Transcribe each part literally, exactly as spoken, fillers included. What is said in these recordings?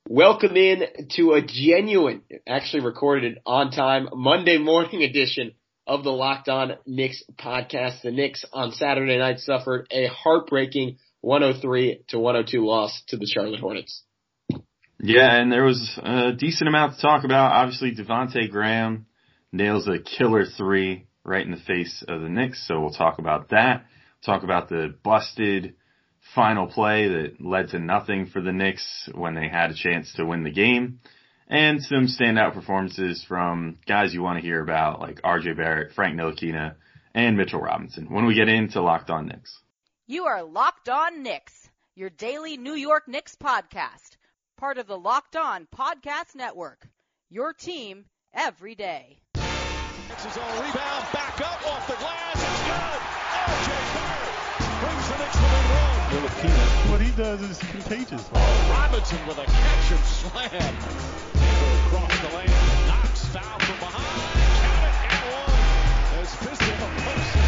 Welcome in to a genuine, actually recorded on time, Monday morning edition of the Locked On Knicks podcast. The Knicks on Saturday night suffered a heartbreaking one oh three to one oh two loss to the Charlotte Hornets. Yeah, and there was a decent amount to talk about. Obviously, Devontae Graham nails a killer three right in the face of the Knicks, so we'll talk about that. Talk about the busted final play that led to nothing for the Knicks when they had a chance to win the game, and some standout performances from guys you want to hear about like R J Barrett, Frank Ntilikina, and Mitchell Robinson when we get into Locked On Knicks. You are Locked On Knicks, your daily New York Knicks podcast, part of the Locked On Podcast Network, your team every day. Knicks is on rebound, back up off the glass, it's good! R J Barrett brings the Knicks within one. Ntilikina, what he does is contagious. Oh, Robinson with a catch and slam. Across the lane, knocks foul from behind. Count it and one. As fist in the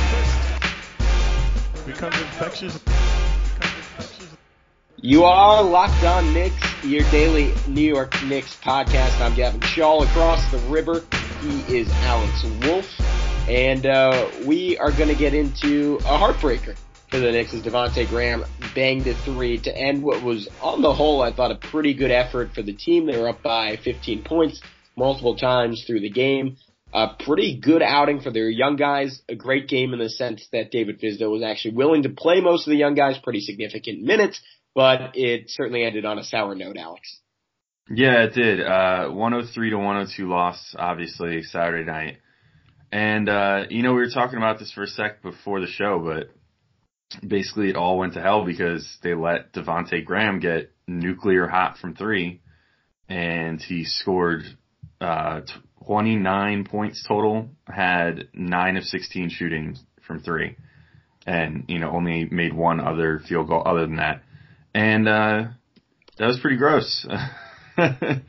post is fist. Becomes infectious. Becomes infectious. You are Locked On Knicks, your daily New York Knicks podcast. I'm Gavin Shaw. Across the river, he is Alex Wolf. And uh, we are going to get into a heartbreaker for the Knicks as Devontae Graham banged a three to end what was, on the whole, I thought a pretty good effort for the team. They were up by fifteen points multiple times through the game. A pretty good outing for their young guys. A great game in the sense that David Fizdale was actually willing to play most of the young guys pretty significant minutes, but it certainly ended on a sour note, Alex. Yeah, it did. Uh, one oh three to one oh two loss, obviously, Saturday night. And, uh, you know, we were talking about this for a sec before the show, but basically it all went to hell because they let Devontae Graham get nuclear hot from three, and he scored uh, twenty-nine points total, had nine of sixteen shooting from three, and, you know, only made one other field goal other than that. And uh, that was pretty gross. I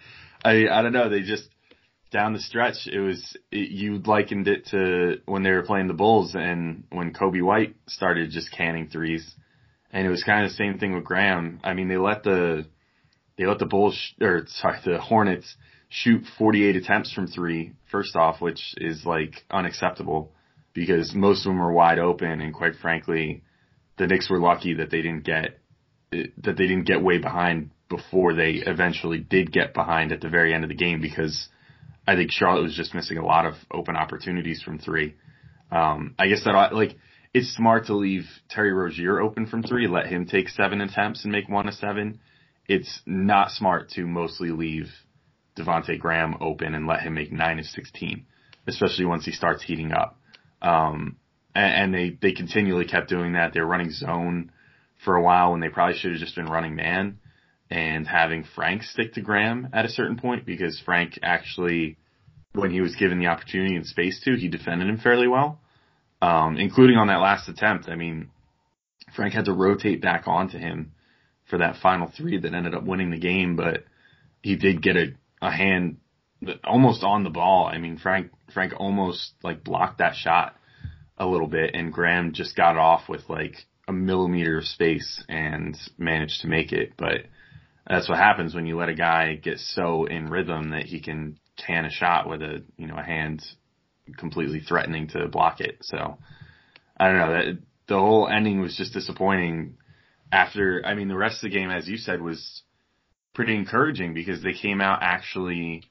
I don't know, they just, down the stretch, it was, it, you likened it to when they were playing the Bulls and when Kobe White started just canning threes. And it was kind of the same thing with Graham. I mean, they let the, they let the Bulls, sh- or sorry, the Hornets shoot forty-eight attempts from three, first off, which is like unacceptable because most of them were wide open. And quite frankly, the Knicks were lucky that they didn't get, that they didn't get way behind before they eventually did get behind at the very end of the game, because I think Charlotte was just missing a lot of open opportunities from three. Um, I guess that, like, it's smart to leave Terry Rozier open from three, let him take seven attempts and make one of seven. It's not smart to mostly leave Devontae Graham open and let him make nine of sixteen, especially once he starts heating up. Um, and, and they, they continually kept doing that. They were running zone for a while when they probably should have just been running man, and having Frank stick to Graham at a certain point, because Frank actually, when he was given the opportunity and space to, he defended him fairly well, um, including on that last attempt. I mean, Frank had to rotate back onto him for that final three that ended up winning the game, but he did get a, a hand almost on the ball. I mean, Frank Frank almost like blocked that shot a little bit, and Graham just got off with like a millimeter of space and managed to make it, but that's what happens when you let a guy get so in rhythm that he can can a shot with a, you know, a hand completely threatening to block it. So I don't know, that the whole ending was just disappointing. After, I mean, the rest of the game, as you said, was pretty encouraging because they came out actually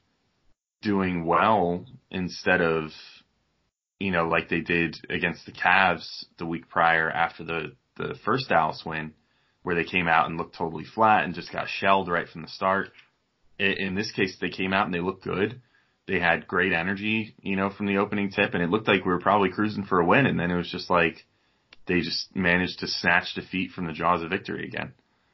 doing well instead of, you know, like they did against the Cavs the week prior after the, the first Dallas win, where they came out and looked totally flat and just got shelled right from the start. In this case, they came out and they looked good. They had great energy, you know, from the opening tip, and it looked like we were probably cruising for a win, and then it was just like they just managed to snatch defeat from the jaws of victory again.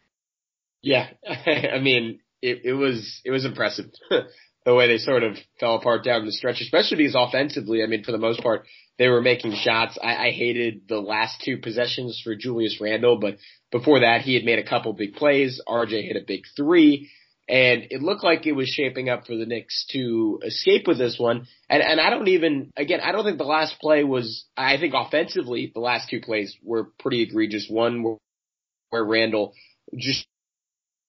Yeah, I mean, it, it was it was impressive the way they sort of fell apart down the stretch, especially because offensively, I mean, for the most part, they were making shots. I, I hated the last two possessions for Julius Randle, but before that, he had made a couple big plays. R J hit a big three, and it looked like it was shaping up for the Knicks to escape with this one. And, and I don't even, again, I don't think the last play was, I think offensively, the last two plays were pretty egregious. One where, where Randle just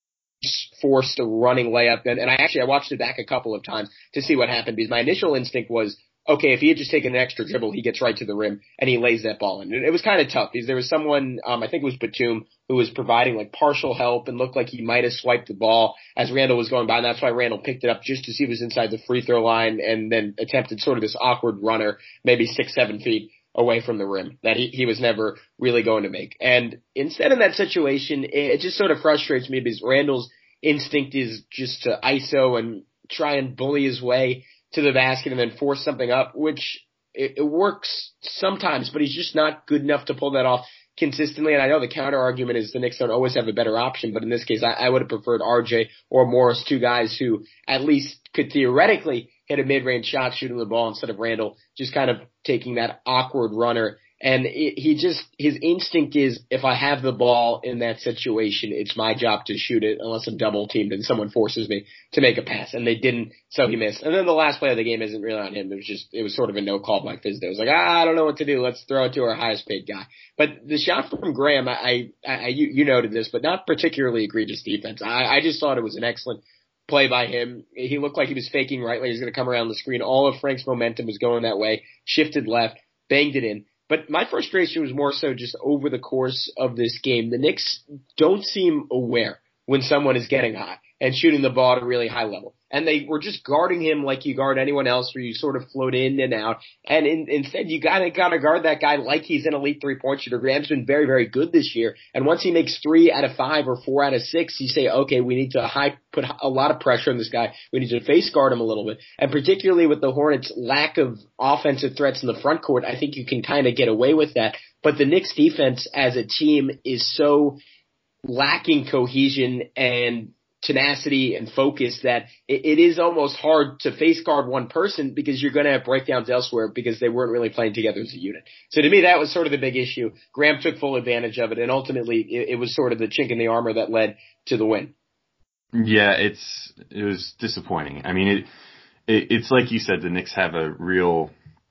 forced a running layup. And, and I actually, I watched it back a couple of times to see what happened because my initial instinct was, okay, if he had just taken an extra dribble, he gets right to the rim and he lays that ball in. And it was kind of tough because there was someone, um, I think it was Batum, who was providing like partial help and looked like he might have swiped the ball as Randall was going by. And that's why Randall picked it up just to see he was inside the free throw line and then attempted sort of this awkward runner, maybe six, seven feet away from the rim that he, he was never really going to make. And instead in that situation, it, it just sort of frustrates me because Randall's instinct is just to I S O and try and bully his way to the basket and then force something up, which it, it works sometimes, but he's just not good enough to pull that off consistently. And I know the counter argument is the Knicks don't always have a better option, but in this case, I, I would have preferred R J or Morris, two guys who at least could theoretically hit a mid-range shot shooting the ball instead of Randall just kind of taking that awkward runner. And it, he just, his instinct is if I have the ball in that situation, it's my job to shoot it unless I'm double teamed and someone forces me to make a pass. And they didn't, so he missed. And then the last play of the game isn't really on him. It was just, it was sort of a no call by Fizdale. It was like, ah, I don't know what to do. Let's throw it to our highest paid guy. But the shot from Graham, I, I, I you, you noted this, but not particularly egregious defense. I, I just thought it was an excellent play by him. He looked like he was faking right, like he was going to come around the screen. All of Frank's momentum was going that way, shifted left, banged it in. But my frustration was more so just over the course of this game. The Knicks don't seem aware when someone is getting hot and shooting the ball at a really high level. And they were just guarding him like you guard anyone else where you sort of float in and out. And in, instead you gotta, gotta guard that guy like he's an elite three-point shooter. Graham's been very, very good this year. And once he makes three out of five or four out of six, you say, okay, we need to high, put a lot of pressure on this guy. We need to face guard him a little bit. And particularly with the Hornets' lack of offensive threats in the front court, I think you can kind of get away with that. But the Knicks defense as a team is so lacking cohesion and tenacity and focus that it, it is almost hard to face guard one person because you're going to have breakdowns elsewhere because they weren't really playing together as a unit. So to me, that was sort of the big issue. Graham took full advantage of it, and ultimately it, it was sort of the chink in the armor that led to the win. Yeah, it's it was disappointing. I mean, it, it it's like you said, the Knicks have a real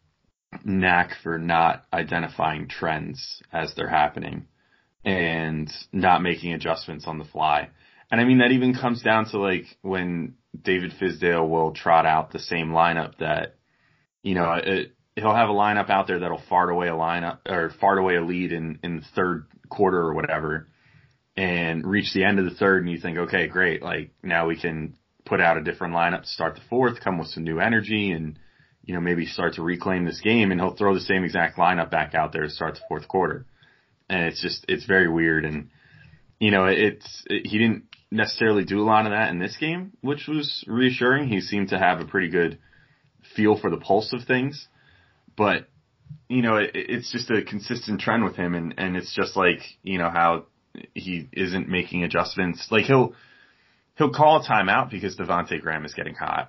knack for not identifying trends as they're happening and not making adjustments on the fly. And I mean, that even comes down to like when David Fizdale will trot out the same lineup that, you know, it, he'll have a lineup out there that'll fart away a lineup or fart away a lead in, in the third quarter or whatever and reach the end of the third and you think, okay, great. Like now we can put out a different lineup to start the fourth, come with some new energy and, you know, maybe start to reclaim this game, and he'll throw the same exact lineup back out there to start the fourth quarter. And it's just, it's very weird. And, you know, it's, it, he didn't necessarily do a lot of that in this game, which was reassuring. He seemed to have a pretty good feel for the pulse of things, but you know, it, it's just a consistent trend with him. And, and it's just like, you know, how he isn't making adjustments. Like he'll, he'll call a timeout because Devontae Graham is getting hot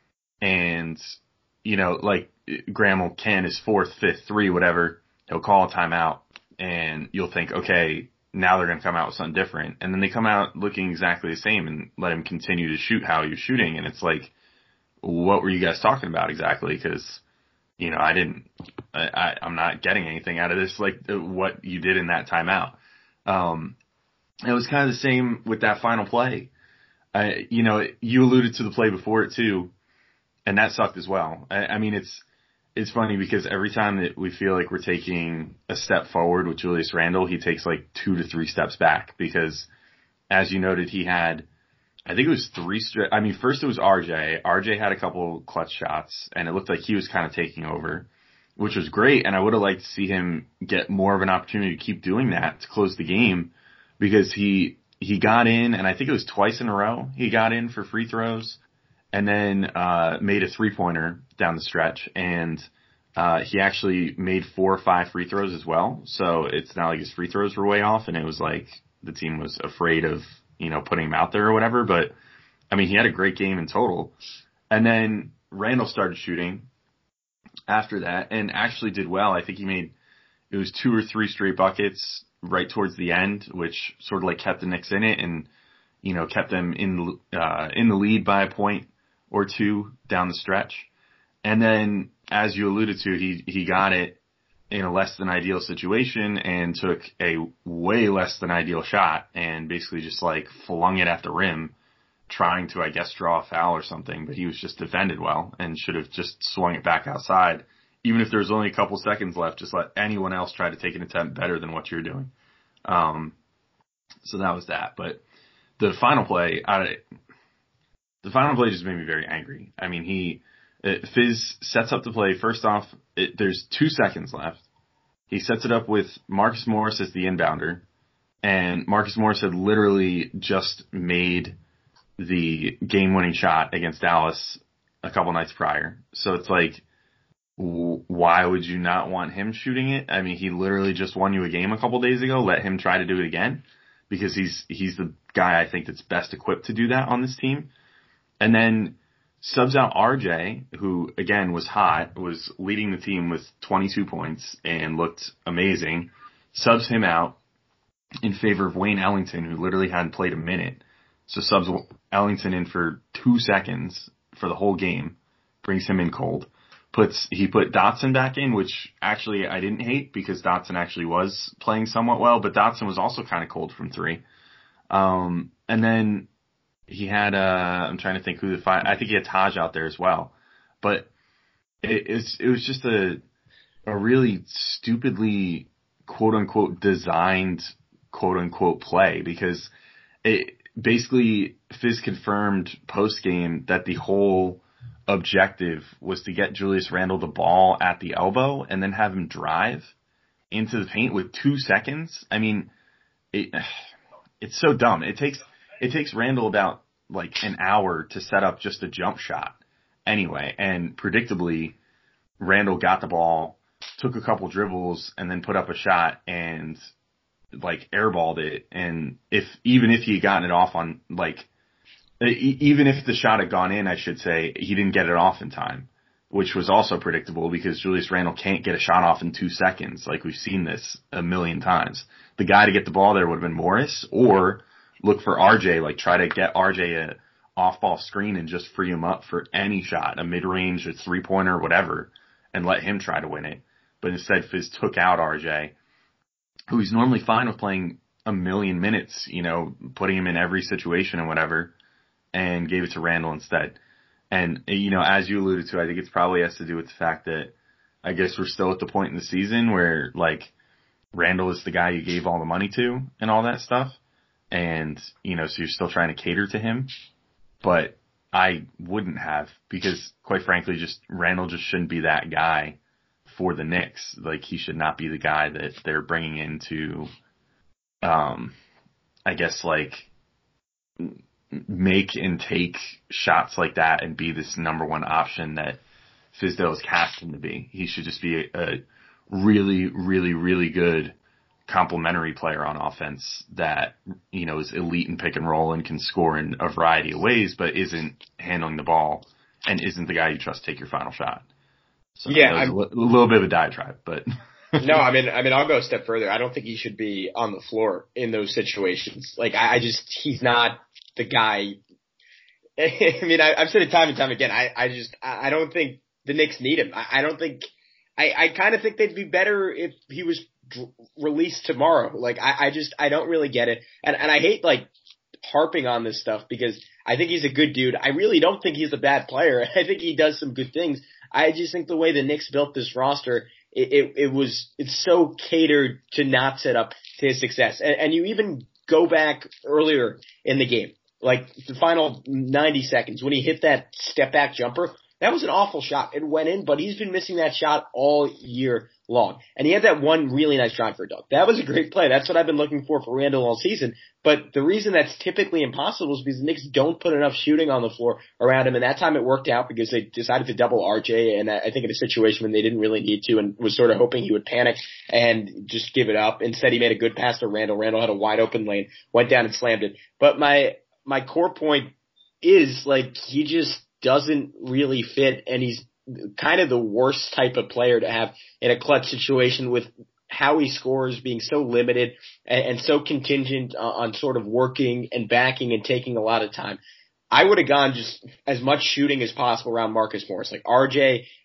and, you know, like Graham will can his fourth, fifth, three, whatever. He'll call a timeout and you'll think, okay, now they're going to come out with something different. And then they come out looking exactly the same and let him continue to shoot how he was shooting. And it's like, what were you guys talking about exactly? Because, you know, I didn't, I, I, I'm not getting anything out of this, like what you did in that timeout. Um, it was kind of the same with that final play. I, you know, you alluded to the play before it too, and that sucked as well. I, I mean, it's, It's funny because every time that we feel like we're taking a step forward with Julius Randle, he takes like two to three steps back because, as you noted, he had, I think it was three straight. I mean, first it was R J. R J had a couple clutch shots, and it looked like he was kind of taking over, which was great. And I would have liked to see him get more of an opportunity to keep doing that to close the game because he he got in, and I think it was twice in a row he got in for free throws. And then uh made a three-pointer down the stretch, and uh he actually made four or five free throws as well. So it's not like his free throws were way off, and it was like the team was afraid of, you know, putting him out there or whatever. But, I mean, he had a great game in total. And then Randall started shooting after that and actually did well. I think he made, it was two or three straight buckets right towards the end, which sort of like kept the Knicks in it and, you know, kept them in uh in the lead by a point or two down the stretch. And then, as you alluded to, he, he got it in a less than ideal situation and took a way less than ideal shot and basically just like flung it at the rim, trying to, I guess, draw a foul or something, but he was just defended well and should have just swung it back outside. Even if there was only a couple seconds left, just let anyone else try to take an attempt better than what you're doing. Um, so that was that. But the final play, I, the final play just made me very angry. I mean, he, it, Fizz sets up the play. First off, it, there's two seconds left. He sets it up with Marcus Morris as the inbounder, and Marcus Morris had literally just made the game-winning shot against Dallas a couple nights prior. So it's like, w- why would you not want him shooting it? I mean, he literally just won you a game a couple days ago. Let him try to do it again, because he's he's the guy I think that's best equipped to do that on this team. And then subs out R J, who, again, was hot, was leading the team with twenty-two points and looked amazing. Subs him out in favor of Wayne Ellington, who literally hadn't played a minute. So subs Ellington in for two seconds for the whole game, brings him in cold. Puts He put Dotson back in, which actually I didn't hate because Dotson actually was playing somewhat well, but Dotson was also kind of cold from three. Um, and then he had, uh, I'm trying to think who the five, I think he had Taj out there as well. But it, it's, it was just a, a really stupidly, quote unquote, designed, quote unquote, play, because it basically, Fizz confirmed post game that the whole objective was to get Julius Randle the ball at the elbow and then have him drive into the paint with two seconds. I mean, it, it's so dumb. It takes, It takes Randle about like an hour to set up just a jump shot anyway. And predictably, Randle got the ball, took a couple dribbles, and then put up a shot and like airballed it. And if, even if he had gotten it off on like, even if the shot had gone in, I should say, he didn't get it off in time, which was also predictable because Julius Randle can't get a shot off in two seconds. Like, we've seen this a million times. The guy to get the ball there would have been Morris, or look for R J, like try to get R J a off-ball screen and just free him up for any shot, a mid-range, a three-pointer, whatever, and let him try to win it. But instead, Fizz took out R J, who he's normally fine with playing a million minutes, you know, putting him in every situation and whatever, and gave it to Randle instead. And, you know, as you alluded to, I think it's probably has to do with the fact that I guess we're still at the point in the season where, like, Randle is the guy you gave all the money to and all that stuff. And, you know, so you're still trying to cater to him. But I wouldn't have, because quite frankly, just Randle just shouldn't be that guy for the Knicks. Like, he should not be the guy that they're bringing in to, um, I guess, like, make and take shots like that and be this number one option that Fizdale is cast him to be. He should just be a, a really, really, really good complementary player on offense that, you know, is elite in pick and roll and can score in a variety of ways, but isn't handling the ball and isn't the guy you trust to take your final shot. So yeah, that was a, a little bit of a diatribe, but no, I mean, I mean, I'll go a step further. I don't think he should be on the floor in those situations. Like, I, I just, he's not the guy. I mean, I, I've said it time and time again. I, I just, I don't think the Knicks need him. I, I don't think, I, I kind of think they'd be better if he was d- released tomorrow. Like, I, I just, I don't really get it. And, and I hate, like, harping on this stuff because I think he's a good dude. I really don't think he's a bad player. I think he does some good things. I just think the way the Knicks built this roster, it, it, it was, it's so catered to not set up to his success. And, and you even go back earlier in the game, like the final ninety seconds when he hit that step back jumper. That was an awful shot. It went in, but he's been missing that shot all year long. And he had that one really nice drive for a dunk. That was a great play. That's what I've been looking for for Randle all season. But the reason that's typically impossible is because the Knicks don't put enough shooting on the floor around him. And that time it worked out because they decided to double R J. And I think in a situation when they didn't really need to and was sort of hoping he would panic and just give it up. Instead, he made a good pass to Randle. Randle had a wide open lane, went down and slammed it. But my, my core point is, like, he just doesn't really fit, and he's kind of the worst type of player to have in a clutch situation with how he scores being so limited and, and so contingent on, on sort of working and backing and taking a lot of time. I would have gone just as much shooting as possible around Marcus Morris. Like, R J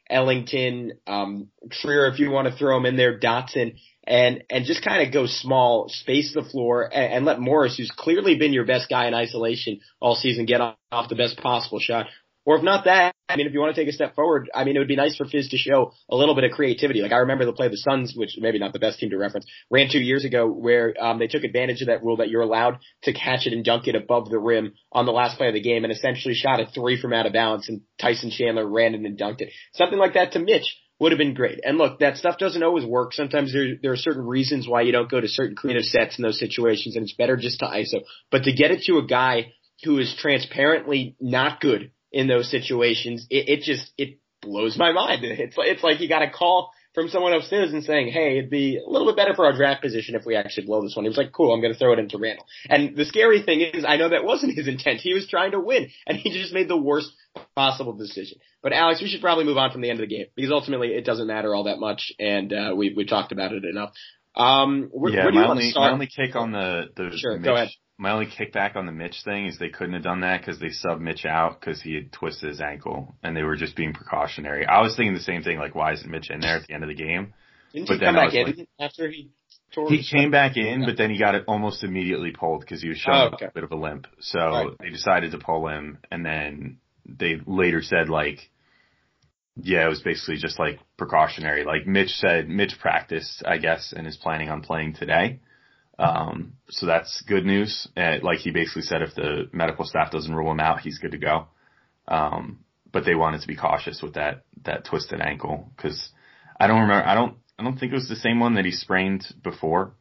Ellington, um, Trier if you want to throw him in there, Dotson, and and just kind of go small, space the floor, and, and let Morris, who's clearly been your best guy in isolation all season, get off, off the best possible shot. Or if not that, I mean, if you want to take a step forward, I mean, it would be nice for Fizz to show a little bit of creativity. Like I remember the play the Suns, which maybe not the best team to reference, ran two years ago where um, they took advantage of that rule that you're allowed to catch it and dunk it above the rim on the last play of the game and essentially shot a three from out of bounds, and Tyson Chandler ran it and dunked it. Something like that to Mitch would have been great. And look, that stuff doesn't always work. Sometimes there, there are certain reasons why you don't go to certain creative sets in those situations, and it's better just to I S O. But to get it to a guy who is transparently not good in those situations, it, it just, it blows my mind. It's like, it's like you got a call from someone upstairs and saying, hey, it'd be a little bit better for our draft position if we actually blow this one. He was like, cool, I'm going to throw it into Randall. And the scary thing is, I know that wasn't his intent. He was trying to win, and he just made the worst possible decision. But Alex, we should probably move on from the end of the game, because ultimately it doesn't matter all that much, and uh, we we talked about it enough. Um, where, yeah, where do you my want only to start? my only kick on the the Sure, Mitch, go ahead. My only kickback on the Mitch thing is they couldn't have done that because they subbed Mitch out because he had twisted his ankle, and they were just being precautionary. I was thinking the same thing, like, why isn't Mitch in there at the end of the game? Didn't but he then come I back was in like, after he tore He his came back in, but then he got it almost immediately pulled because he was showing Oh, okay. a bit of a limp. So Right. they decided to pull him, and then they later said, like, yeah, it was basically just, like, precautionary. Like, Mitch said, Mitch practiced, I guess, and is planning on playing today. Um, so that's good news. Uh, like, he basically said if the medical staff doesn't rule him out, he's good to go. Um, but they wanted to be cautious with that, that twisted ankle, because I don't remember, I don't, I don't think it was the same one that he sprained before.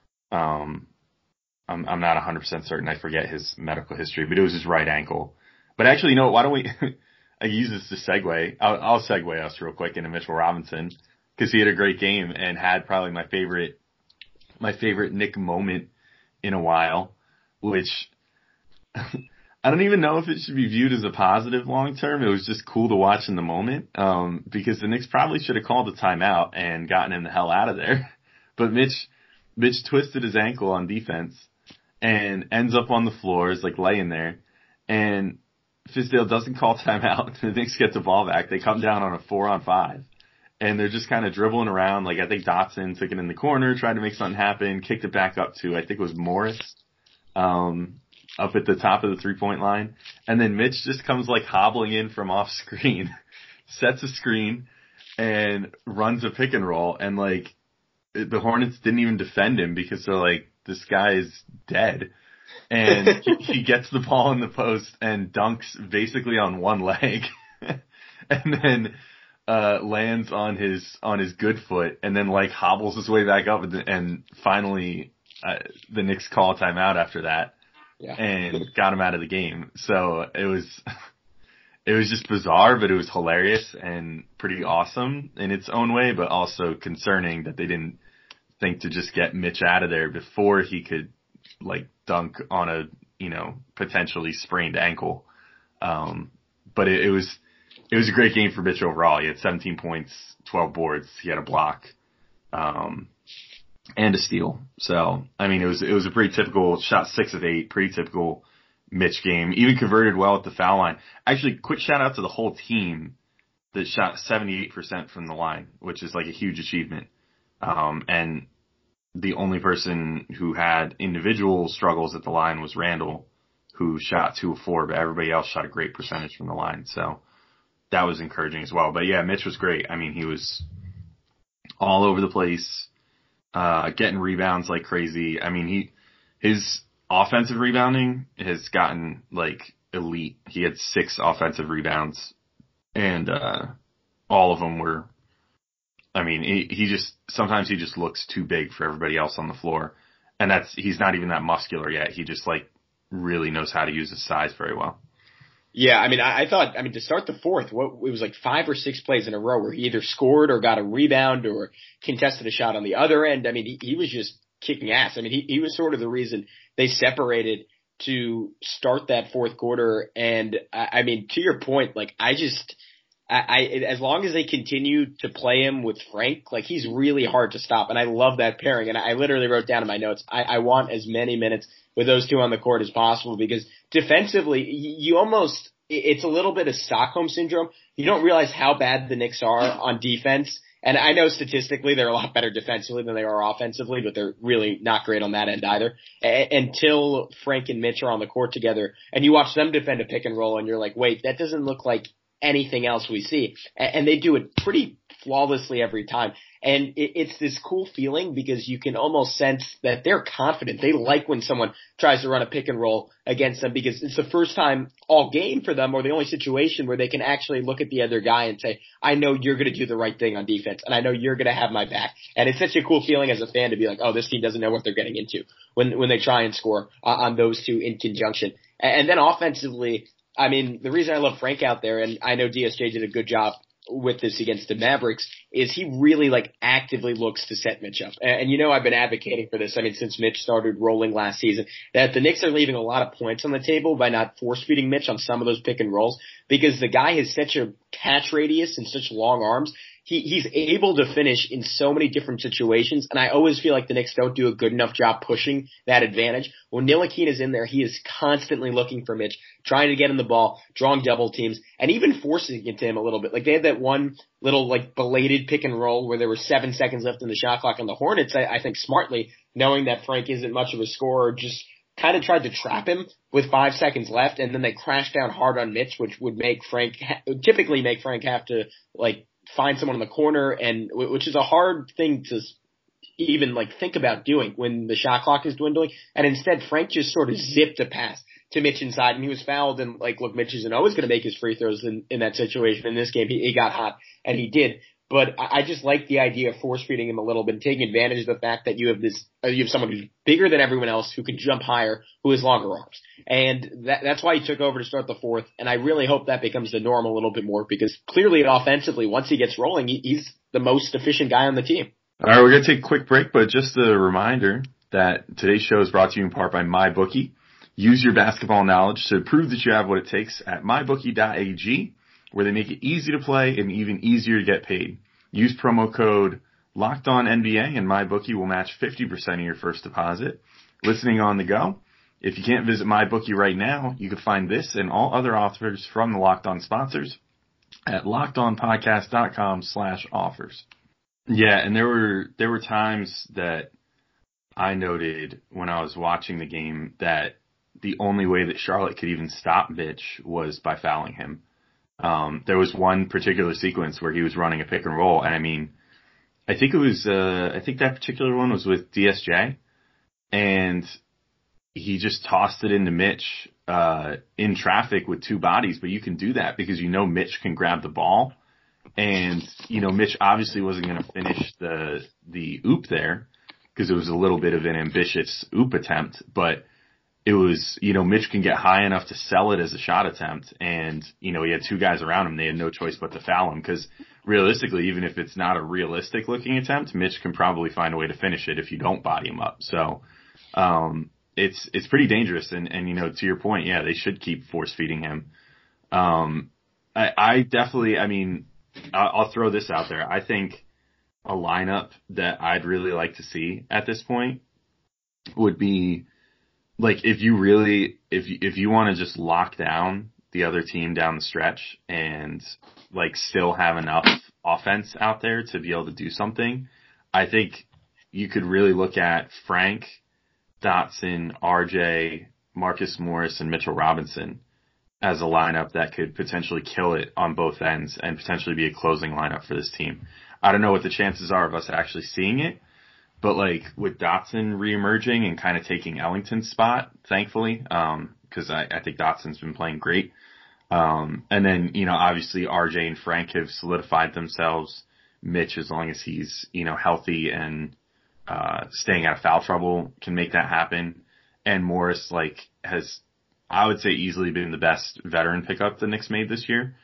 Um, I'm, I'm not one hundred percent certain. I forget his medical history, but it was his right ankle. But actually, you know, why don't we, I use this to segue. I'll, I'll segue us real quick into Mitchell Robinson, because he had a great game and had probably my favorite, my favorite Knick moment in a while, which I don't even know if it should be viewed as a positive long term. It was just cool to watch in the moment, um, because the Knicks probably should have called a timeout and gotten him the hell out of there. But Mitch, Mitch twisted his ankle on defense and ends up on the floor, is like laying there, and Fizdale doesn't call timeout. The Knicks get the ball back. They come down on a four on five. And they're just kind of dribbling around. Like, I think Dotson took it in the corner, tried to make something happen, kicked it back up to, I think it was Morris, um, up at the top of the three-point line. And then Mitch just comes, like, hobbling in from off screen, sets a screen, and runs a pick and roll. And, like, the Hornets didn't even defend him because they're like, this guy is dead. And he, he gets the ball in the post and dunks basically on one leg. And then uh lands on his on his good foot, and then like hobbles his way back up, and, and finally uh, the Knicks call a timeout after that, Yeah. and got him out of the game. So it was it was just bizarre, but it was hilarious and pretty awesome in its own way, but also concerning that they didn't think to just get Mitch out of there before he could like dunk on a, you know, potentially sprained ankle. Um but it, it was It was a great game for Mitch overall. He had seventeen points, twelve boards. He had a block, um, and a steal. So, I mean, it was, it was a pretty typical, shot six of eight, pretty typical Mitch game. Even converted well at the foul line. Actually, quick shout out to the whole team that shot seventy-eight percent from the line, which is like a huge achievement. Um, and the only person who had individual struggles at the line was Randall, who shot two of four, but everybody else shot a great percentage from the line. So, that was encouraging as well. But yeah, Mitch was great. I mean, he was all over the place, uh, getting rebounds like crazy. I mean, he, his offensive rebounding has gotten like elite. He had six offensive rebounds, and, uh, all of them were, I mean, he, he just, sometimes he just looks too big for everybody else on the floor. And that's, he's not even that muscular yet. He just like really knows how to use his size very well. Yeah, I mean, I, I thought, I mean, to start the fourth, what, it was like five or six plays in a row where he either scored or got a rebound or contested a shot on the other end. I mean, he, he was just kicking ass. I mean, he, he was sort of the reason they separated to start that fourth quarter. And I, I mean, to your point, like, I just, I, I, as long as they continue to play him with Frank, like, he's really hard to stop. And I love that pairing. And I, I literally wrote down in my notes, I, I want as many minutes with those two on the court as possible, because defensively, you almost, it's a little bit of Stockholm syndrome. You don't realize how bad the Knicks are on defense. And I know statistically they're a lot better defensively than they are offensively, but they're really not great on that end either. A- until Frank and Mitch are on the court together and you watch them defend a pick and roll and you're like, wait, that doesn't look like anything else we see. A- and they do it pretty flawlessly every time. And it, it's this cool feeling because you can almost sense that they're confident. They like when someone tries to run a pick and roll against them because it's the first time all game for them or the only situation where they can actually look at the other guy and say, I know you're going to do the right thing on defense and I know you're going to have my back. And it's such a cool feeling as a fan to be like, oh, this team doesn't know what they're getting into when, when they try and score uh, on those two in conjunction. And, and then offensively, I mean, the reason I love Frank out there, and I know D S J did a good job with this against the Mavericks, is he really like actively looks to set Mitch up. And, and you know I've been advocating for this, I mean, since Mitch started rolling last season, that the Knicks are leaving a lot of points on the table by not force-feeding Mitch on some of those pick and rolls because the guy has such a catch radius and such long arms. He, he's able to finish in so many different situations, and I always feel like the Knicks don't do a good enough job pushing that advantage. When Ntilikina is in there, he is constantly looking for Mitch, trying to get him the ball, drawing double teams, and even forcing it to him a little bit. Like, they had that one little, like, belated pick and roll where there were seven seconds left in the shot clock on the Hornets, I, I think smartly, knowing that Frank isn't much of a scorer, just kind of tried to trap him with five seconds left, and then they crashed down hard on Mitch, which would make Frank, typically make Frank have to, like, find someone in the corner, and which is a hard thing to even like think about doing when the shot clock is dwindling. And instead, Frank just sort of zipped a pass to Mitch inside, and he was fouled. And like, look, Mitch isn't always going to make his free throws in, in that situation. In this game, he, he got hot, and he did. But I, I just like the idea of force feeding him a little bit, taking advantage of the fact that you have this, uh, you have someone who's bigger than everyone else, who can jump higher, who has longer arms, and that, that's why he took over to start the fourth. And I really hope that becomes the norm a little bit more because clearly, offensively, once he gets rolling, he, he's the most efficient guy on the team. All right, we're gonna take a quick break, but just a reminder that today's show is brought to you in part by MyBookie. Use your basketball knowledge to prove that you have what it takes at my bookie dot a g, where they make it easy to play and even easier to get paid. Use promo code LOCKEDONNBA and MyBookie will match fifty percent of your first deposit. Listening on the go. If you can't visit MyBookie right now, you can find this and all other offers from the Locked On sponsors at lockedonpodcast.com slash offers. Yeah, and there were there were times that I noted when I was watching the game that the only way that Charlotte could even stop Mitch was by fouling him. Um, there was one particular sequence where he was running a pick and roll, and I mean, I think it was, uh, I think that particular one was with D S J, and he just tossed it into Mitch, uh, in traffic with two bodies, but you can do that because you know Mitch can grab the ball, and, you know, Mitch obviously wasn't going to finish the, the oop there, because it was a little bit of an ambitious oop attempt, but it was, you know, Mitch can get high enough to sell it as a shot attempt, and, you know, he had two guys around him. They had no choice but to foul him because realistically, even if it's not a realistic looking attempt, Mitch can probably find a way to finish it if you don't body him up. So, um, it's, it's pretty dangerous. And, and, you know, to your point, yeah, they should keep force feeding him. Um, I, I definitely, I mean, I'll, I'll throw this out there. I think a lineup that I'd really like to see at this point would be, like, if you really, if you, if you want to just lock down the other team down the stretch and, like, still have enough offense out there to be able to do something, I think you could really look at Frank, Dotson, R J, Marcus Morris, and Mitchell Robinson as a lineup that could potentially kill it on both ends and potentially be a closing lineup for this team. I don't know what the chances are of us actually seeing it, but, like, with Dotson reemerging and kind of taking Ellington's spot, thankfully, um, because I, I think Dotson's been playing great. Um, and then, you know, obviously R J and Frank have solidified themselves. Mitch, as long as he's, you know, healthy and uh, staying out of foul trouble, can make that happen. And Morris, like, has, I would say, easily been the best veteran pickup the Knicks made this year.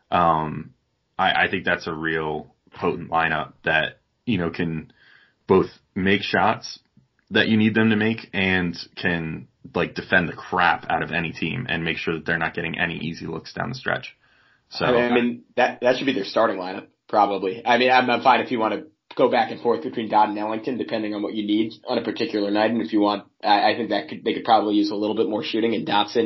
Um, I, I think that's a real potent lineup that, you know, can both make shots that you need them to make and can, like, defend the crap out of any team and make sure that they're not getting any easy looks down the stretch. So, I mean, that that should be their starting lineup, probably. I mean, I'm, I'm fine if you want to go back and forth between Dodd and Ellington, depending on what you need on a particular night. And if you want, I, I think that could, they could probably use a little bit more shooting. And Dotson,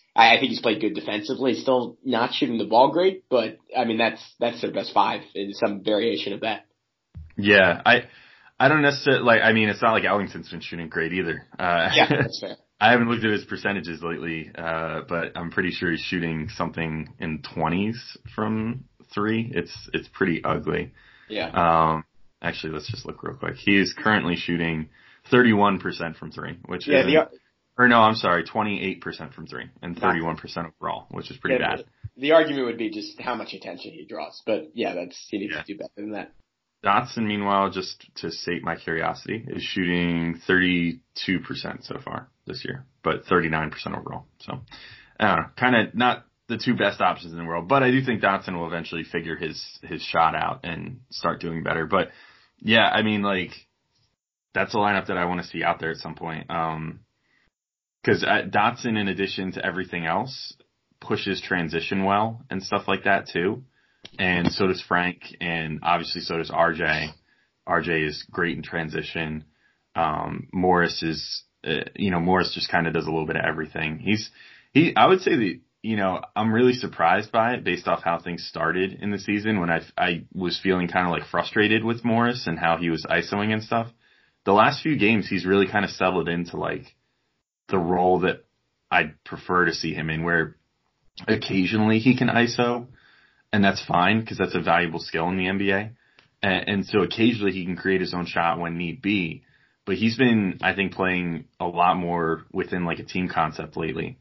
I, I think he's played good defensively. Still not shooting the ball great, but I mean that's that's their best five in some variation of that. Yeah, I I don't necessarily like. I mean, it's not like Ellington's been shooting great either. Uh, yeah, that's fair. I haven't looked at his percentages lately, uh, but I'm pretty sure he's shooting something in twenties from three. It's it's pretty ugly. Yeah. Um, actually, let's just look real quick. He is currently shooting thirty-one percent from three, which yeah, is, the, or no, I'm sorry, twenty-eight percent from three and thirty-one percent overall, which is pretty yeah, bad. The argument would be just how much attention he draws, but yeah, that's he needs yeah. to do better than that. Dotson, meanwhile, just to sate my curiosity, is shooting thirty-two percent so far this year, but thirty-nine percent overall. So, I don't know, kind of not the two best options in the world, but I do think Dotson will eventually figure his, his shot out and start doing better. But yeah, I mean, like, that's a lineup that I want to see out there at some point. Um, cause Dotson, in addition to everything else, pushes transition well and stuff like that too. And so does Frank, and obviously so does R J. R J is great in transition. Um, Morris is, uh, you know, Morris just kind of does a little bit of everything. He's, he, I would say that, you know, I'm really surprised by it based off how things started in the season when I, I was feeling kind of like frustrated with Morris and how he was ISOing and stuff. The last few games, he's really kind of settled into like the role that I'd prefer to see him in, where occasionally he can I S O. And that's fine because that's a valuable skill in the N B A. And, and so occasionally he can create his own shot when need be. But he's been, I think, playing a lot more within like a team concept lately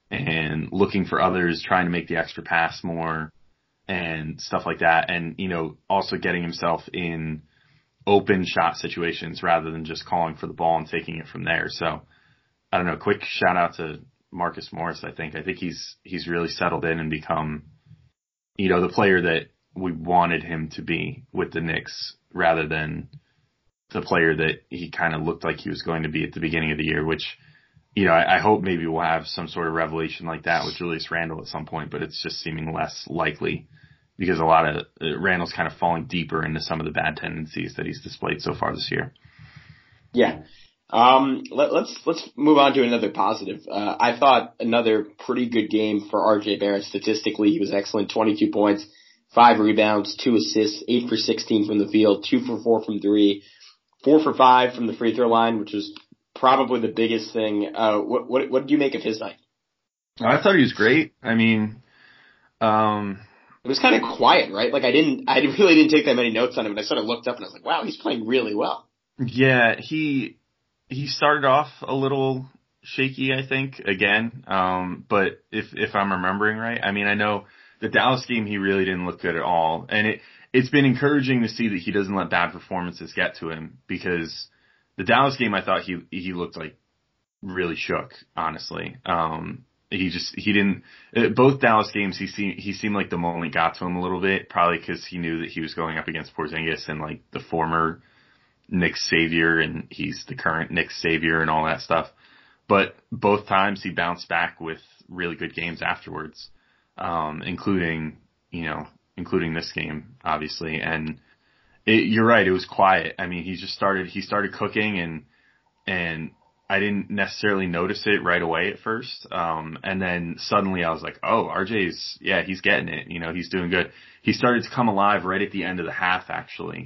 and looking for others, trying to make the extra pass more and stuff like that. And, you know, also getting himself in open shot situations rather than just calling for the ball and taking it from there. So I don't know, quick shout out to Marcus Morris. I think, I think he's, he's really settled in and become, you know, the player that we wanted him to be with the Knicks rather than the player that he kind of looked like he was going to be at the beginning of the year, which, you know, I, I hope maybe we'll have some sort of revelation like that with Julius Randle at some point, but it's just seeming less likely because a lot of uh, Randle's kind of falling deeper into some of the bad tendencies that he's displayed so far this year. Yeah. Um, let, let's, let's move on to another positive. Uh, I thought another pretty good game for R J Barrett. Statistically, he was excellent. twenty-two points, five rebounds, two assists, eight for sixteen from the field, two for four from three, four for five from the free throw line, which was probably the biggest thing. Uh, what, what, what did you make of his night? I thought he was great. I mean, um, it was kind of quiet, right? Like I didn't, I really didn't take that many notes on him, and I sort of looked up and I was like, wow, he's playing really well. Yeah, he, He started off a little shaky, I think, again. Um, but if, if I'm remembering right, I mean, I know the Dallas game, he really didn't look good at all. And it, it's been encouraging to see that he doesn't let bad performances get to him, because the Dallas game, I thought he, he looked like really shook, honestly. Um, he just, he didn't, both Dallas games, he seemed, he seemed like the moment got to him a little bit, probably because he knew that he was going up against Porzingis and like the former Knicks savior, and he's the current Knicks savior and all that stuff. But both times he bounced back with really good games afterwards, um, including, you know, including this game, obviously. And it, you're right, it was quiet. I mean, he just started, he started cooking, and, and I didn't necessarily notice it right away at first. Um, and then suddenly I was like, oh, R J's, yeah, he's getting it. You know, he's doing good. He started to come alive right at the end of the half, actually.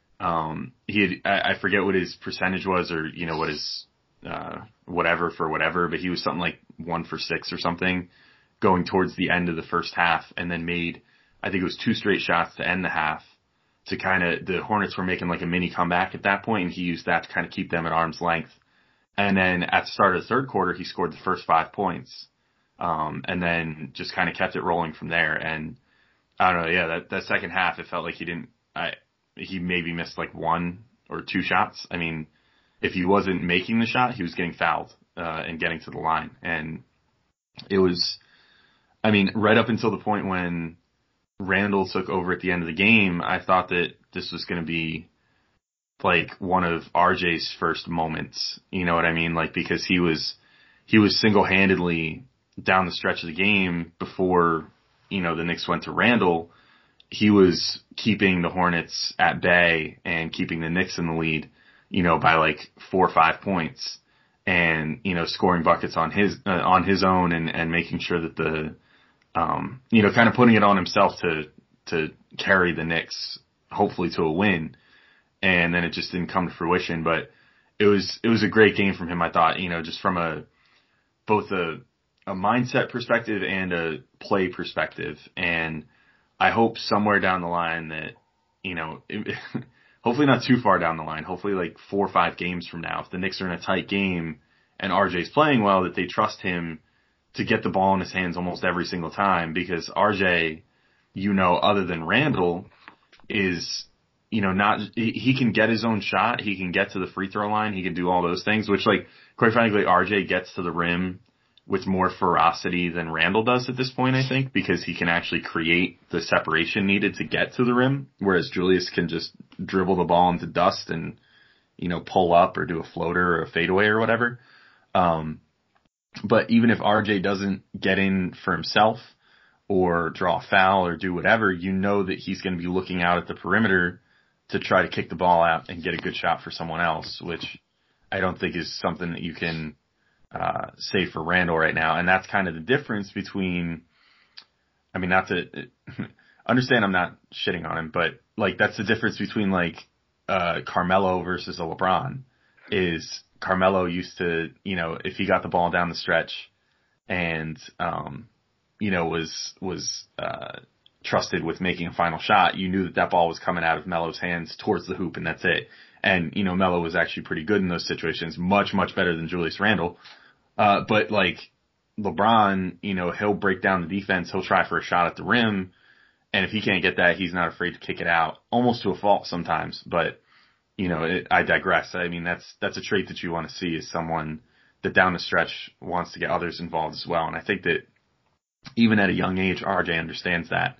Um, he had, I, I forget what his percentage was, or, you know, what his, uh, whatever for whatever, but he was something like one for six or something going towards the end of the first half, and then made, I think it was two straight shots to end the half to kind of, the Hornets were making like a mini comeback at that point, and he used that to kind of keep them at arm's length. And then at the start of the third quarter, he scored the first five points. Um, and then just kind of kept it rolling from there. And I don't know, yeah, that, that second half, it felt like he didn't, I, he maybe missed like one or two shots. I mean, if he wasn't making the shot, he was getting fouled, uh, and getting to the line. And it was, I mean, right up until the point when Randle took over at the end of the game, I thought that this was going to be like one of R J's first moments. You know what I mean? Like, because he was, he was single-handedly down the stretch of the game before, you know, the Knicks went to Randle. He was keeping the Hornets at bay and keeping the Knicks in the lead, you know, by like four or five points. and, you know, scoring buckets on his, uh, on his own and, and making sure that the, um, you know, kind of putting it on himself to, to carry the Knicks hopefully to a win. And then it just didn't come to fruition, but it was, it was a great game from him. I thought, you know, just from a, both a, a mindset perspective and a play perspective. And I hope somewhere down the line that, you know, it, hopefully not too far down the line, hopefully like four or five games from now, if the Knicks are in a tight game and R J's playing well, that they trust him to get the ball in his hands almost every single time, because R J, you know, other than Randall, is, you know, not, he can get his own shot. He can get to the free throw line. He can do all those things, which, like, quite frankly, R J gets to the rim with more ferocity than Randall does at this point, I think, because he can actually create the separation needed to get to the rim, whereas Julius can just dribble the ball into dust and, you know, pull up or do a floater or a fadeaway or whatever. Um, but even if R J doesn't get in for himself or draw a foul or do whatever, you know that he's going to be looking out at the perimeter to try to kick the ball out and get a good shot for someone else, which I don't think is something that you can uh, say for Randall right now. And that's kind of the difference between, I mean, not to understand I'm not shitting on him, but like that's the difference between like uh, Carmelo versus a LeBron. Is Carmelo used to, you know, if he got the ball down the stretch and, um, you know, was, was, uh, trusted with making a final shot, you knew that that ball was coming out of Melo's hands towards the hoop and that's it. And, you know, Melo was actually pretty good in those situations, much, much better than Julius Randle. Uh, but like LeBron, you know, he'll break down the defense. He'll try for a shot at the rim. And if he can't get that, he's not afraid to kick it out, almost to a fault sometimes. But, you know, it, I digress. I mean, that's, that's a trait that you want to see, is someone that down the stretch wants to get others involved as well. And I think that even at a young age, R J understands that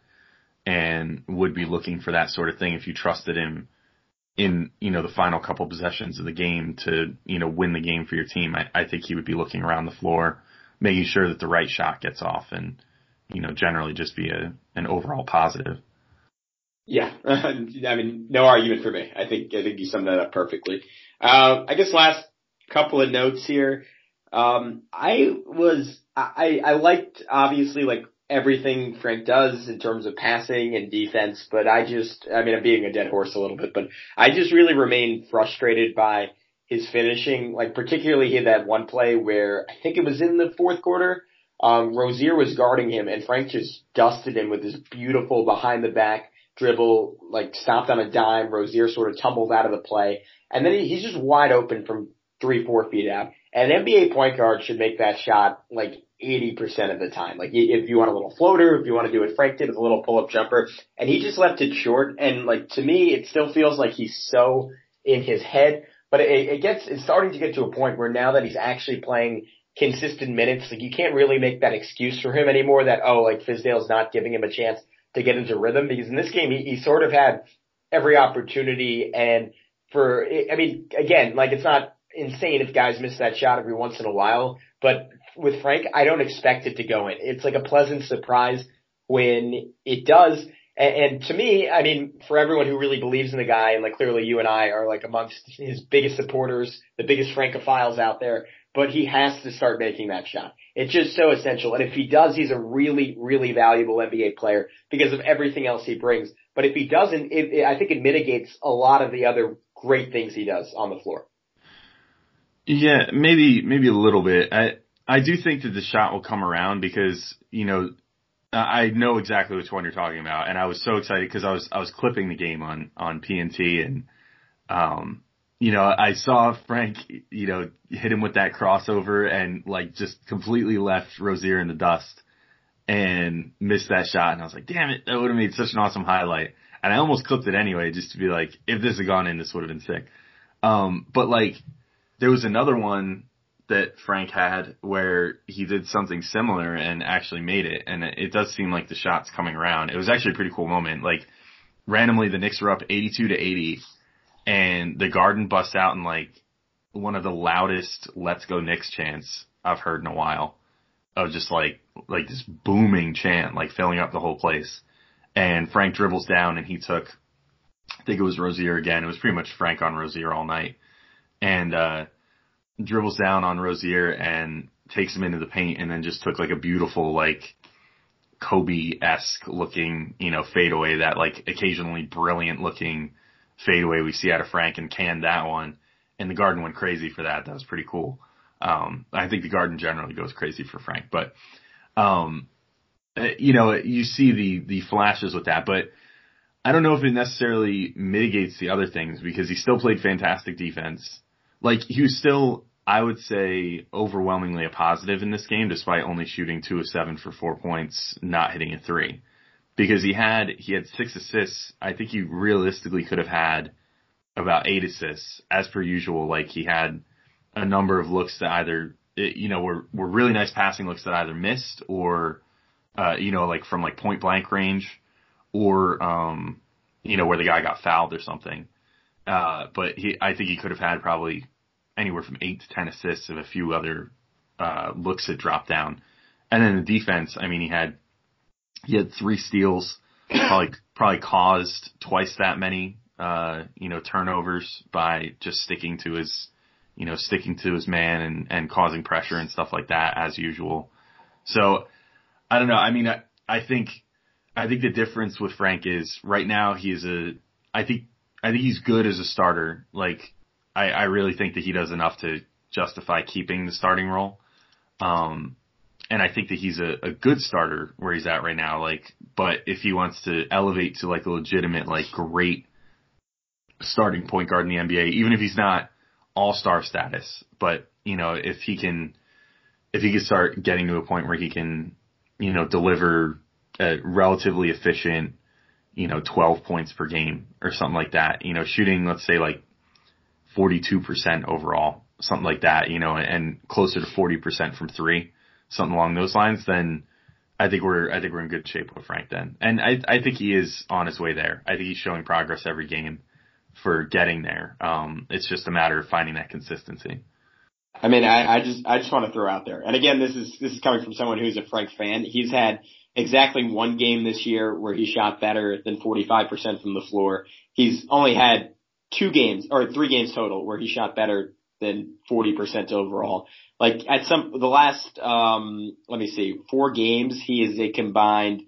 and would be looking for that sort of thing if you trusted him in, you know, the final couple possessions of the game to, you know, win the game for your team. I, I think he would be looking around the floor, making sure that the right shot gets off and, you know, generally just be a, an overall positive. Yeah. I mean, no argument for me. I think, I think you summed that up perfectly. Uh, I guess last couple of notes here. Um, I was, I, I liked obviously like everything Frank does in terms of passing and defense, but I just, I mean, I'm beating a dead horse a little bit, but I just really remain frustrated by his finishing, like particularly he had that one play where I think it was in the fourth quarter. Um, Rozier was guarding him and Frank just dusted him with this beautiful behind the back dribble, like stopped on a dime. Rozier sort of tumbled out of the play and then he, he's just wide open from three, four feet out. And an N B A point guard should make that shot like eighty percent of the time. Like if you want a little floater, if you want to do what Frank did with a little pull-up jumper, and he just left it short. And like to me, it still feels like he's so in his head, but it, it gets, it's starting to get to a point where now that he's actually playing consistent minutes, like you can't really make that excuse for him anymore that, oh, like Fizdale's not giving him a chance to get into rhythm, because in this game, he, he sort of had every opportunity. And for, I mean, again, like it's not insane if guys miss that shot every once in a while, but with Frank, I don't expect it to go in. It's like a pleasant surprise when it does. And, and to me, I mean, for everyone who really believes in the guy, and like clearly you and I are like amongst his biggest supporters, the biggest Francophiles out there, but he has to start making that shot. It's just so essential. And if he does, he's a really, really valuable N B A player because of everything else he brings. But if he doesn't, it, it, I think it mitigates a lot of the other great things he does on the floor. Yeah, maybe, maybe a little bit. I, I do think that the shot will come around because, you know, I know exactly which one you're talking about. And I was so excited because I was, I was clipping the game on, on P N T and, um, you know, I saw Frank, you know, hit him with that crossover and like just completely left Rozier in the dust and missed that shot. And I was like, damn it, that would have made such an awesome highlight. And I almost clipped it anyway, just to be like, if this had gone in, this would have been sick. Um, but like, there was another one that Frank had where he did something similar and actually made it. And it, it does seem like the shot's coming around. It was actually a pretty cool moment. Like randomly the Knicks were up eighty-two to eighty and the Garden busts out in like one of the loudest Let's Go Knicks chants I've heard in a while, of just like, like this booming chant, like filling up the whole place. And Frank dribbles down and he took, I think it was Rozier again. It was pretty much Frank on Rozier all night. And, uh, dribbles down on Rozier and takes him into the paint, and then just took like a beautiful, like Kobe-esque looking, you know, fadeaway, that like occasionally brilliant looking fadeaway we see out of Frank, and canned that one. And the Garden went crazy for that. That was pretty cool. Um, I think the Garden generally goes crazy for Frank, but, um, you know, you see the, the flashes with that, but I don't know if it necessarily mitigates the other things, because he still played fantastic defense. Like, he was still, I would say, overwhelmingly a positive in this game, despite only shooting two of seven for four points, not hitting a three. Because he had, he had six assists. I think he realistically could have had about eight assists, as per usual. Like, he had a number of looks that either, you know, were, were really nice passing looks that either missed or, uh, you know, like from like point blank range, or, um, you know, where the guy got fouled or something. Uh, but he, I think he could have had probably anywhere from eight to ten assists and a few other, uh, looks that dropped down. And then the defense, I mean, he had, he had three steals, probably, probably caused twice that many, uh, you know, turnovers by just sticking to his, you know, sticking to his man and, and causing pressure and stuff like that, as usual. So, I don't know. I mean, I, I think, I think the difference with Frank is right now he is a, I think, I think he's good as a starter. Like, I, I really think that he does enough to justify keeping the starting role. Um, and I think that he's a, a good starter where he's at right now. Like, but if he wants to elevate to like a legitimate, like great starting point guard in the N B A, even if he's not all-star status, but you know, if he can, if he can start getting to a point where he can, you know, deliver a relatively efficient, you know, twelve points per game or something like that, you know, shooting, let's say like forty-two percent overall, something like that, you know, and closer to forty percent from three, something along those lines, then I think we're, I think we're in good shape with Frank then. And I, I think he is on his way there. I think he's showing progress every game for getting there. Um, it's just a matter of finding that consistency. I mean, I, I just, I just want to throw out there. And again, this is, this is coming from someone who's a Frank fan. He's had exactly one game this year where he shot better than forty-five percent from the floor. He's only had two games or three games total where he shot better than forty percent overall. Like at some, the last, um, let me see, four games, he is a combined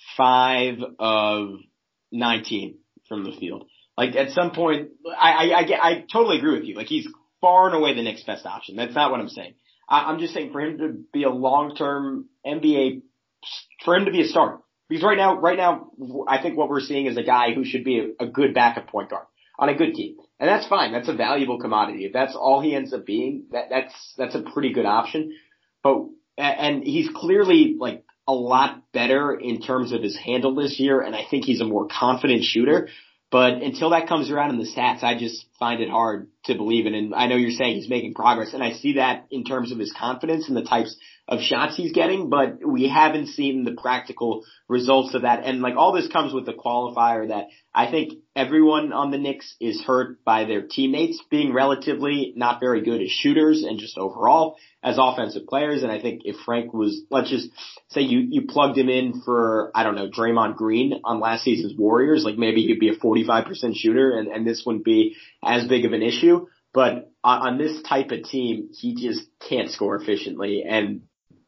five of nineteen from the field. Like at some point, I, I, I, get, I totally agree with you. Like he's far and away the Knicks' best option. That's not what I'm saying. I, I'm just saying for him to be a long-term N B A, for him to be a starter. Because right now, right now, I think what we're seeing is a guy who should be a, a good backup point guard on a good team. And that's fine. That's a valuable commodity. If that's all he ends up being, that, that's, that's a pretty good option. But, and he's clearly like a lot better in terms of his handle this year. And I think he's a more confident shooter. But until that comes around in the stats, I just find it hard to believe in. And I know you're saying he's making progress, and I see that in terms of his confidence and the types of shots he's getting, but we haven't seen the practical results of that. And like all this comes with the qualifier that I think everyone on the Knicks is hurt by their teammates being relatively not very good as shooters and just overall as offensive players. And I think if Frank was, let's just say you, you plugged him in for, I don't know, Draymond Green on last season's Warriors, like maybe he'd be a forty-five percent shooter and, and this wouldn't be as big of an issue. But on, on this type of team, he just can't score efficiently. And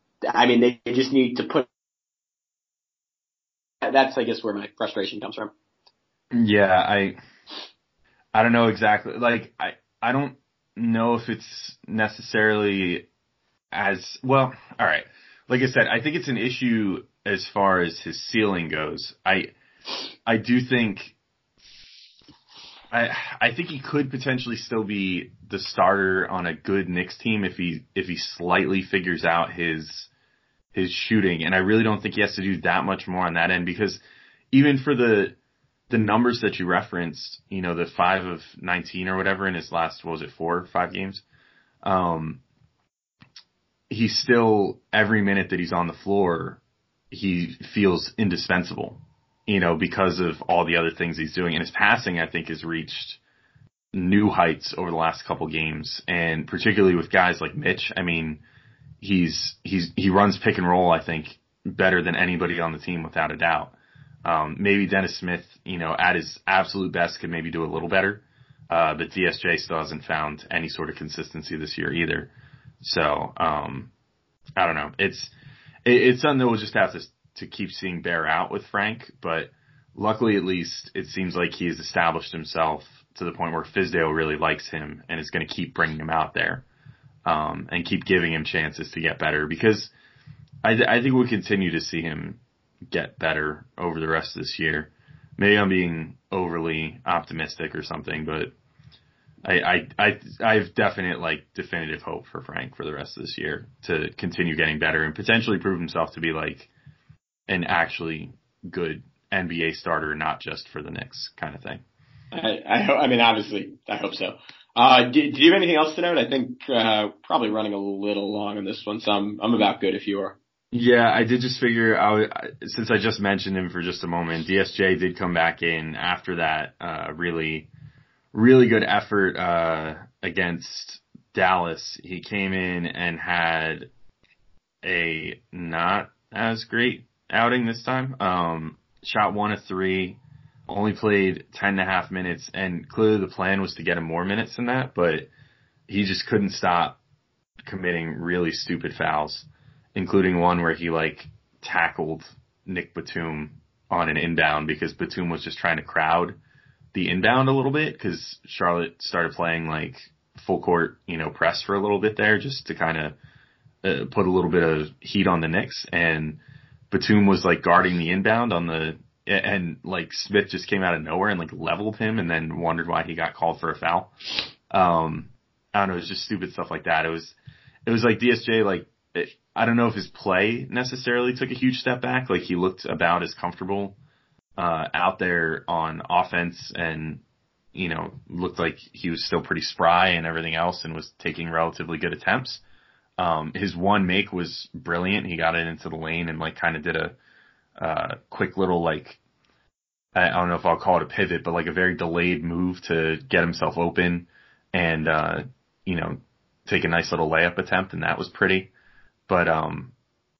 I mean, they, they just need to put, that's, I guess, where my frustration comes from. Yeah, I, I don't know exactly. Like, I, I don't know if it's necessarily as, well, all right. Like I said, I think it's an issue as far as his ceiling goes. I, I do think, I, I think he could potentially still be the starter on a good Knicks team if he, if he slightly figures out his, his shooting. And I really don't think he has to do that much more on that end, because even for the, the numbers that you referenced, you know, the five of nineteen or whatever in his last, what was it, four, five games? Um, he's still, every minute that he's on the floor, he feels indispensable, you know, because of all the other things he's doing. And his passing, I think, has reached new heights over the last couple games. And particularly with guys like Mitch, I mean, he's, he's, he runs pick and roll, I think, better than anybody on the team without a doubt. Um, maybe Dennis Smith, you know, at his absolute best could maybe do a little better. Uh, but D S J still hasn't found any sort of consistency this year either. So, um, I don't know. It's, it, it's something that we'll just have to, to keep seeing bear out with Frank, but luckily at least it seems like he's established himself to the point where Fizdale really likes him and is going to keep bringing him out there, um, and keep giving him chances to get better, because I, I think we'll continue to see him get better over the rest of this year. Maybe I'm being overly optimistic or something, but I, I, I, I have definite, like, definitive hope for Frank for the rest of this year to continue getting better and potentially prove himself to be, like, an actually good N B A starter, not just for the Knicks kind of thing. I, I, ho- I mean, obviously, I hope so. Uh, do, do you have anything else to note? I think, uh, probably running a little long on this one, so I'm, I'm about good if you are. Yeah, I did just figure out, since I just mentioned him for just a moment, D S J did come back in after that, uh, really, really good effort, uh, against Dallas. He came in and had a not as great outing this time. Um, shot one of three, only played ten and a half minutes, and clearly the plan was to get him more minutes than that, but he just couldn't stop committing really stupid fouls, including one where he, like, tackled Nick Batum on an inbound because Batum was just trying to crowd the inbound a little bit because Charlotte started playing, like, full court, you know, press for a little bit there just to kind of uh, put a little bit of heat on the Knicks. And Batum was, like, guarding the inbound on the – and, like, Smith just came out of nowhere and, like, leveled him and then wondered why he got called for a foul. Um, I don't know. It was just stupid stuff like that. It was, it was like D S J, like, it, I don't know if his play necessarily took a huge step back. Like, he looked about as comfortable uh out there on offense and, you know, looked like he was still pretty spry and everything else and was taking relatively good attempts. Um his one make was brilliant. He got it into the lane and, like, kind of did a uh quick little, like, I don't know if I'll call it a pivot, but, like, a very delayed move to get himself open and uh you know, take a nice little layup attempt, and that was pretty. But um,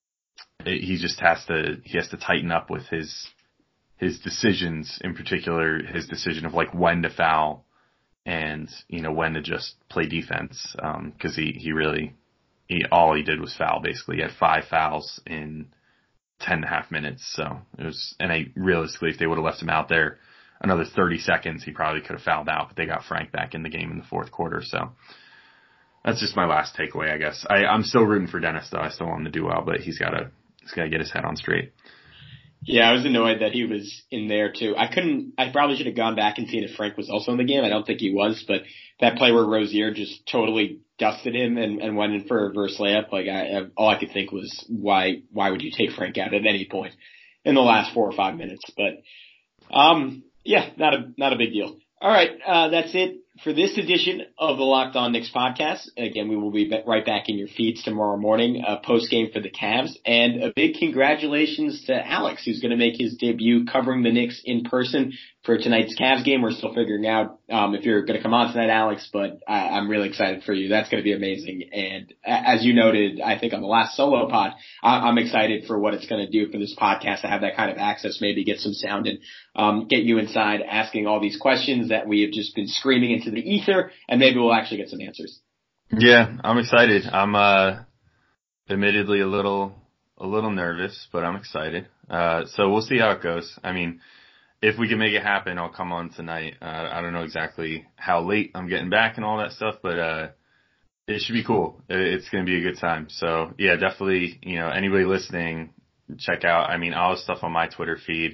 it, he just has to he has to tighten up with his his decisions, in particular his decision of, like, when to foul and, you know, when to just play defense. Um, because he he really he all he did was foul basically. He had five fouls in ten and a half minutes. So it was, and I realistically, if they would have left him out there another thirty seconds, he probably could have fouled out. But they got Frank back in the game in the fourth quarter. So that's just my last takeaway, I guess. I, I'm still rooting for Dennis, though. I still want him to do well, but he's got to he's got to get his head on straight. Yeah, I was annoyed that he was in there too. I couldn't. I probably should have gone back and seen if Frank was also in the game. I don't think he was, but that play where Rozier just totally dusted him and, and went in for a reverse layup. Like, I, all I could think was, why why would you take Frank out at any point in the last four or five minutes? But um, yeah, not a not a big deal. All right, uh, that's it for this edition of the Locked On Knicks podcast. Again, we will be right back in your feeds tomorrow morning, uh, post-game for the Cavs. And a big congratulations to Alex, who's going to make his debut covering the Knicks in person for tonight's Cavs game. We're still figuring out um, if you're going to come on tonight, Alex, but I, I'm really excited for you. That's going to be amazing. And as you noted, I think on the last solo pod, I, I'm excited for what it's going to do for this podcast to have that kind of access, maybe get some sound and um, get you inside asking all these questions that we have just been screaming into the ether, and maybe we'll actually get some answers. Yeah, I'm excited. I'm uh, admittedly a little a little nervous, but I'm excited. Uh, so we'll see how it goes. I mean, if we can make it happen, I'll come on tonight. Uh, I don't know exactly how late I'm getting back and all that stuff, but uh, it should be cool. It's going to be a good time. So yeah, definitely, you know, anybody listening, check out, I mean, all the stuff on my Twitter feed,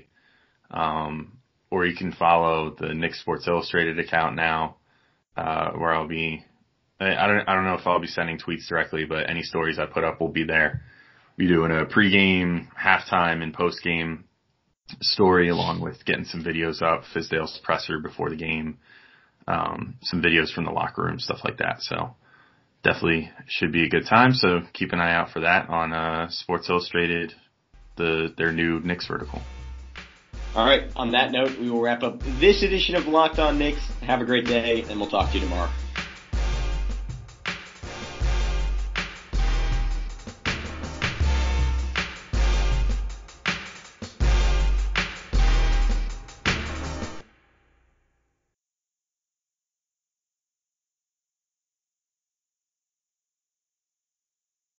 um, or you can follow the Knicks Sports Illustrated account now, uh, where I'll be, I don't, I don't know if I'll be sending tweets directly, but any stories I put up will be there. We'll be doing a pregame, halftime, and postgame story, along with getting some videos up, Fizdale's presser before the game, um, some videos from the locker room, stuff like that. So definitely should be a good time. So keep an eye out for that on uh, Sports Illustrated, the their new Knicks vertical. All right. On that note, we will wrap up this edition of Locked On Knicks. Have a great day, and we'll talk to you tomorrow.